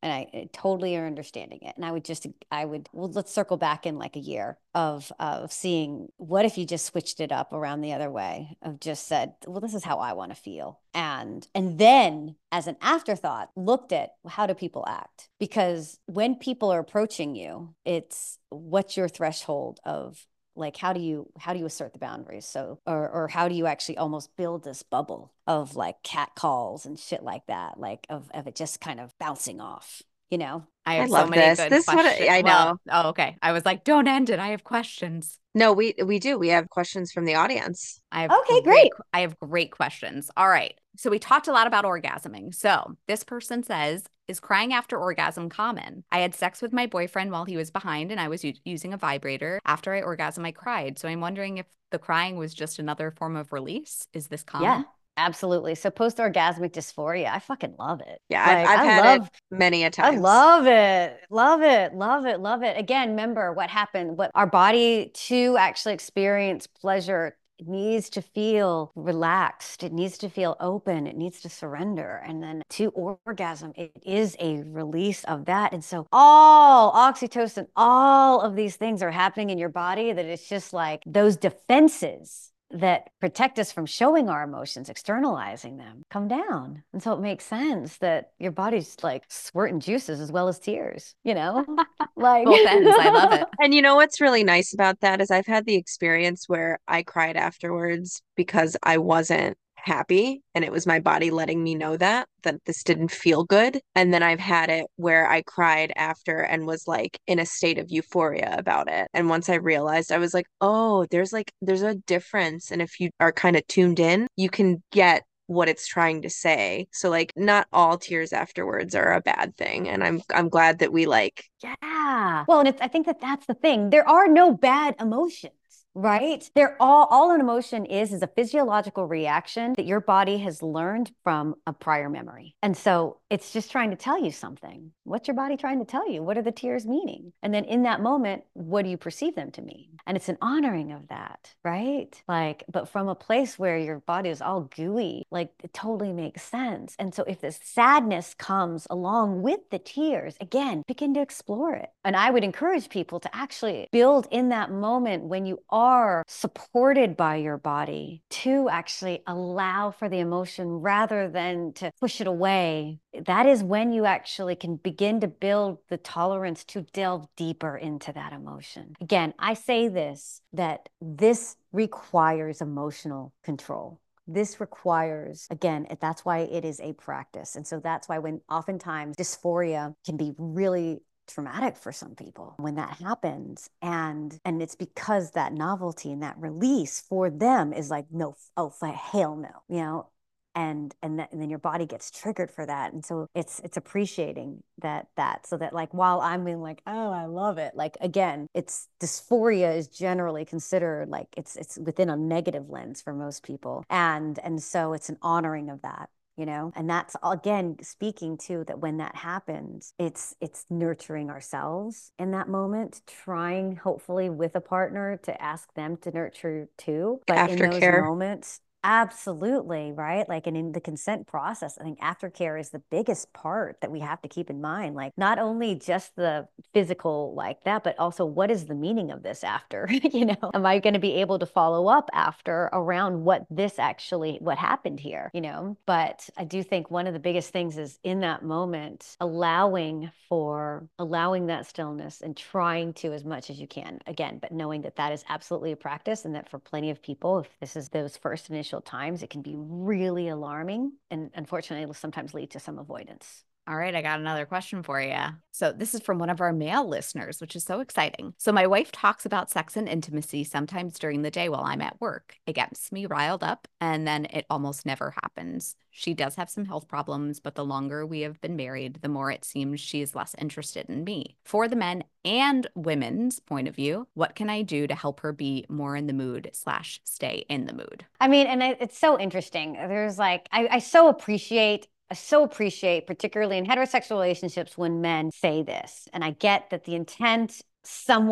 And I, I totally are understanding it. And I would just, I would, well, let's circle back in like a year of, of seeing what if you just switched it up around the other way of just said, well, this is how I want to feel. And, and then as an afterthought, looked at how do people act? Because when people are approaching you, it's what's your threshold of like, how do you, how do you assert the boundaries? So, or, or how do you actually almost build this bubble of like cat calls and shit like that, like of, of it just kind of bouncing off, you know? I have I so love many this. good This is what questions. I, I Well, know. oh, okay. I was like, don't end it. I have questions. No, we we do. We have questions from the audience. I have Okay, great, great. I have great questions. All right. So we talked a lot about orgasming. So this person says, is crying after orgasm common? I had sex with my boyfriend while he was behind and I was u- using a vibrator. After I orgasm, I cried. So I'm wondering if the crying was just another form of release. Is this common? Yeah, absolutely. So post-orgasmic dysphoria, I fucking love it. Yeah, Like, I've I've I had love, it many a I times. love it. Love it. Love it. Love it. Again, remember what happened, what our body to actually experience pleasure needs to feel relaxed. It needs to feel open. It needs to surrender. And then to orgasm, it is a release of that. And so all oxytocin, all of these things are happening in your body that it's just like those defenses that protect us from showing our emotions, externalizing them, come down. And so it makes sense that your body's like squirting juices as well as tears, you know? Like Both ends. I love it. And you know what's really nice about that is I've had the experience where I cried afterwards because I wasn't happy and it was my body letting me know that that this didn't feel good. And then I've had it where I cried after and was like in a state of euphoria about it. And once I realized, I was like, oh, there's like there's a difference. And if you are kind of tuned in, you can get what it's trying to say. So like not all tears afterwards are a bad thing. And I'm I'm glad that we like Yeah. Well, and it's, I think that that's the thing. There are no bad emotions, right? They're all, all an emotion is, is a physiological reaction that your body has learned from a prior memory. And so it's just trying to tell you something. What's your body trying to tell you? What are the tears meaning? And then in that moment, what do you perceive them to mean? And it's an honoring of that, right? Like, but from a place where your body is all gooey, like it totally makes sense. And so if this sadness comes along with the tears, again, begin to explore it. And I would encourage people to actually build in that moment when you are supported by your body to actually allow for the emotion rather than to push it away. That is when you actually can begin to build the tolerance to delve deeper into that emotion. Again, I say this, that this requires emotional control. This requires, again, that's why it is a practice. And so that's why when oftentimes dysphoria can be really traumatic for some people when that happens. And and it's because that novelty and that release for them is like, no, oh, hell no, you know, and and, that, and then your body gets triggered for that. And so it's it's appreciating that that so that like while I'm being like, oh, I love it, like again, it's dysphoria is generally considered like it's it's within a negative lens for most people, and and so it's an honoring of that, you know. And that's again speaking to that when that happens, it's it's nurturing ourselves in that moment, trying hopefully with a partner to ask them to nurture too, but in those aftercare. moments. Absolutely, right? Like, and in the consent process, I think aftercare is the biggest part that we have to keep in mind. Like, not only just the physical like that, but also what is the meaning of this after? You know, am I going to be able to follow up after around what this actually, what happened here? You know, but I do think one of the biggest things is in that moment, allowing for, allowing that stillness and trying to as much as you can, again, but knowing that that is absolutely a practice and that for plenty of people, if this is those first initial times, it can be really alarming and unfortunately it'll sometimes lead to some avoidance. All right, I got another question for you. So this is from one of our male listeners, which is so exciting. So my wife talks about sex and intimacy sometimes during the day while I'm at work. It gets me riled up and then it almost never happens. She does have some health problems, but the longer we have been married, the more it seems she is less interested in me. For the men and women's point of view, what can I do to help her be more in the mood slash stay in the mood? I mean, and it's so interesting. There's like, I, I so appreciate I so appreciate, particularly in heterosexual relationships, when men say this. And I get that the intent somewhat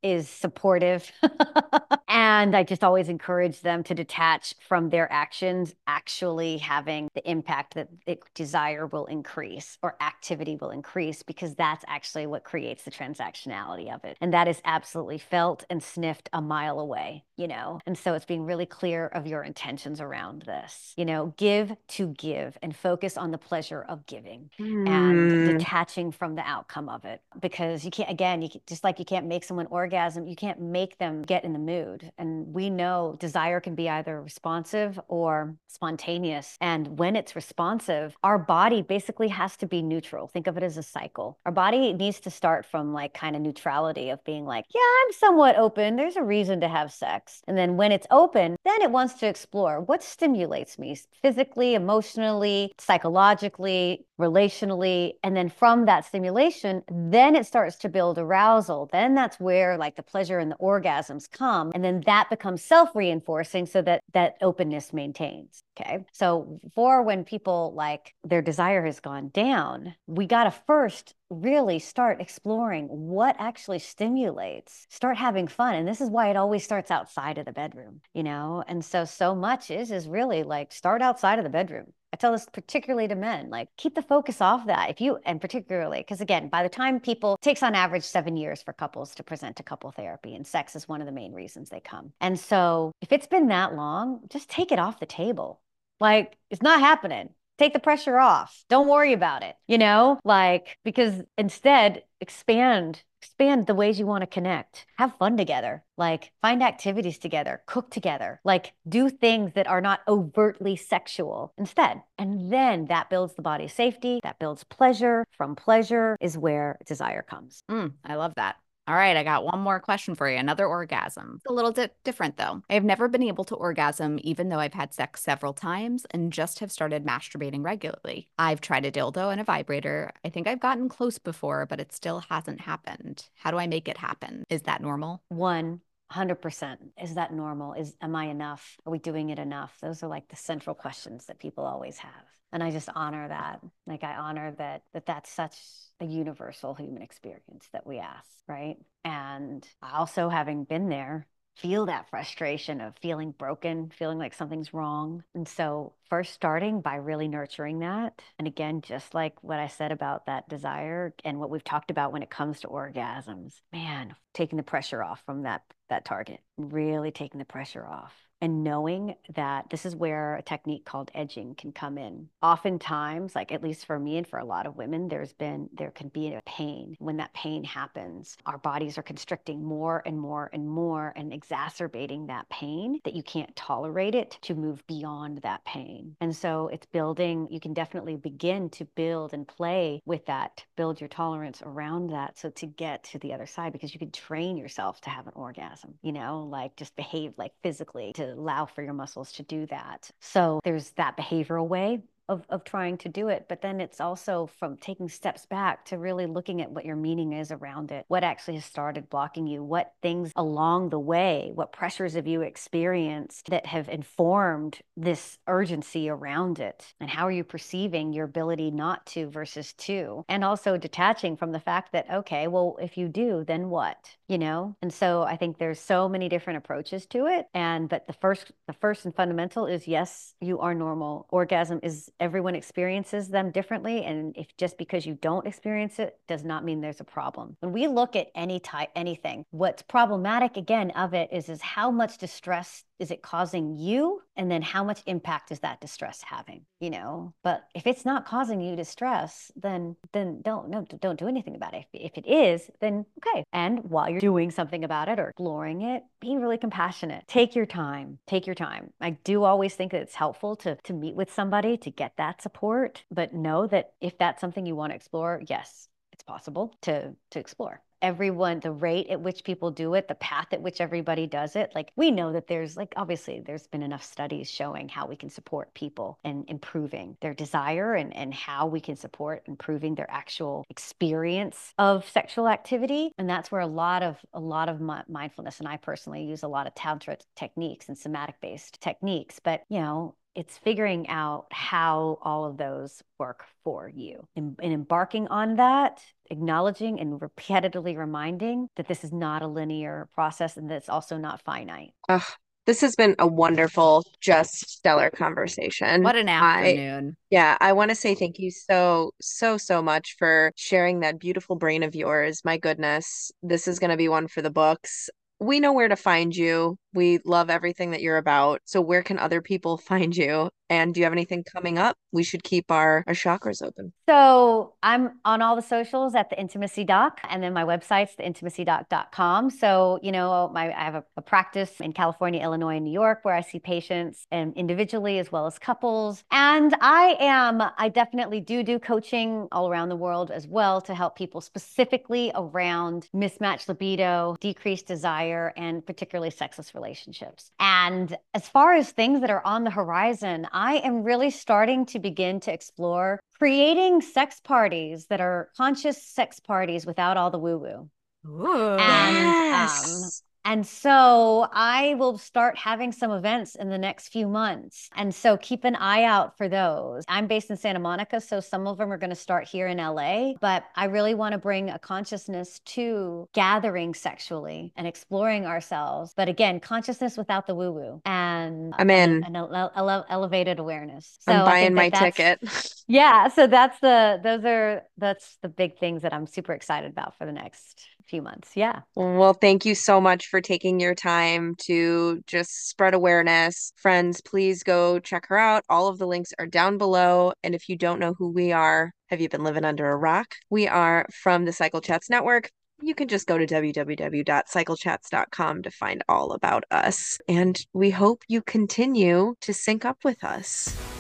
is supportive. And I just always encourage them to detach from their actions actually having the impact that the desire will increase or activity will increase, because that's actually what creates the transactionality of it. And that is absolutely felt and sniffed a mile away, you know? And so it's being really clear of your intentions around this, you know, give to give and focus on the pleasure of giving Mm. and detaching from the outcome of it. Because you can't, again, you can, just like you can't make someone orgasm, you can't make them get in the mood. And we know desire can be either responsive or spontaneous. And when it's responsive, our body basically has to be neutral. Think of it as a cycle. Our body needs to start from like kind of neutrality of being like, yeah, I'm somewhat open. There's a reason to have sex. And then when it's open, then it wants to explore what stimulates me physically, emotionally, psychologically, relationally. And then from that stimulation, then it starts to build arousal. Then that's where like the pleasure and the orgasms come. And then that becomes self-reinforcing so that that openness maintains. Okay. So for when people like their desire has gone down, we got to first really start exploring what actually stimulates, start having fun. And this is why it always starts outside of the bedroom, you know? And so, so much is, is really like start outside of the bedroom. I tell this particularly to men, like keep the focus off that. If you, and particularly, because again, by the time people, it takes on average seven years for couples to present to couple therapy, and sex is one of the main reasons they come. And so if it's been that long, just take it off the table. Like it's not happening. Take the pressure off. Don't worry about it, you know, like, because instead expand, expand the ways you want to connect, have fun together, like find activities together, cook together, like do things that are not overtly sexual instead. And then that builds the body's safety, that builds pleasure. From pleasure is where desire comes. Mm, I love that. All right, I got one more question for you. Another orgasm. It's a little di- different though. I have never been able to orgasm even though I've had sex several times and just have started masturbating regularly. I've tried a dildo and a vibrator. I think I've gotten close before, but it still hasn't happened. How do I make it happen? Is that normal? One. one hundred percent. Is that normal? Is, am I enough? Are we doing it enough? Those are like the central questions that people always have. And I just honor that. Like I honor that, that that's such a universal human experience that we ask, right? And also having been there, feel that frustration of feeling broken, feeling like something's wrong. And so first starting by really nurturing that. And again, just like what I said about that desire and what we've talked about when it comes to orgasms, man, taking the pressure off from that, that target, really taking the pressure off. And knowing that this is where a technique called edging can come in. Oftentimes, like at least for me and for a lot of women, there's been, there can be a pain. When that pain happens, our bodies are constricting more and more and more and exacerbating that pain that you can't tolerate it to move beyond that pain. And so it's building, you can definitely begin to build and play with that, build your tolerance around that. So to get to the other side, because you can train yourself to have an orgasm, you know, like just behave like physically to allow for your muscles to do that. So there's that behavioral way of, of trying to do it. But then it's also from taking steps back to really looking at what your meaning is around it. What actually has started blocking you? What things along the way, what pressures have you experienced that have informed this urgency around it? And how are you perceiving your ability not to versus to? And also detaching from the fact that, okay, well, if you do, then what? You know? And so I think there's so many different approaches to it. And, but the first, the first and fundamental is, yes, you are normal. Orgasm is, everyone experiences them differently. And if just because you don't experience it does not mean there's a problem. When we look at any type, anything, what's problematic again of it is, is how much distress is it causing you? And then how much impact is that distress having, you know? But if it's not causing you distress, then, then don't, no, don't do anything about it. If, if it is, then okay. And while you're doing something about it or exploring it, be really compassionate. Take your time, take your time. I do always think that it's helpful to, to meet with somebody to get that support, but know that if that's something you want to explore, yes, it's possible to, to explore. Everyone, the rate at which people do it, the path at which everybody does it, like we know that there's like, obviously there's been enough studies showing how we can support people and improving their desire and, and how we can support improving their actual experience of sexual activity. And that's where a lot of, a lot of mindfulness, and I personally use a lot of tantra techniques and somatic based techniques, but you know, It's figuring out how all of those work for you and, and embarking on that, acknowledging and repetitively reminding that this is not a linear process and that it's also not finite. Ugh, this has been a wonderful, just stellar conversation. What an afternoon. I, yeah, I want to say thank you so, so, so much for sharing that beautiful brain of yours. My goodness, this is going to be one for the books. We know where to find you. We love everything that you're about. So where can other people find you? And do you have anything coming up? We should keep our, our chakras open. So I'm on all the socials at The Intimacy Doc, and then my website's the intimacy doc dot com. So, you know, my, I have a, a practice in California, Illinois, and New York where I see patients and individually as well as couples. And I am, I definitely do do coaching all around the world as well to help people specifically around mismatched libido, decreased desire, and particularly sexless relationships. And as far as things that are on the horizon, I am really starting to begin to explore creating sex parties that are conscious sex parties without all the woo-woo. And Yes. um, and so I will start having some events in the next few months. And so keep an eye out for those. I'm based in Santa Monica, so some of them are going to start here in L A, but I really want to bring a consciousness to gathering sexually and exploring ourselves. But again, consciousness without the woo-woo and I'm in. and, and ele- ele- elevated awareness. So I'm I buying think my that that's, ticket. yeah, so that's the those are that's the big things that I'm super excited about for the next few months. Yeah. Well, thank you so much for taking your time to just spread awareness. Friends, please go check her out. All of the links are down below. And if you don't know who we are, have you been living under a rock? We are from the Cycle Chats Network. You can just go to w w w dot cycle chats dot com to find all about us. And we hope you continue to sync up with us.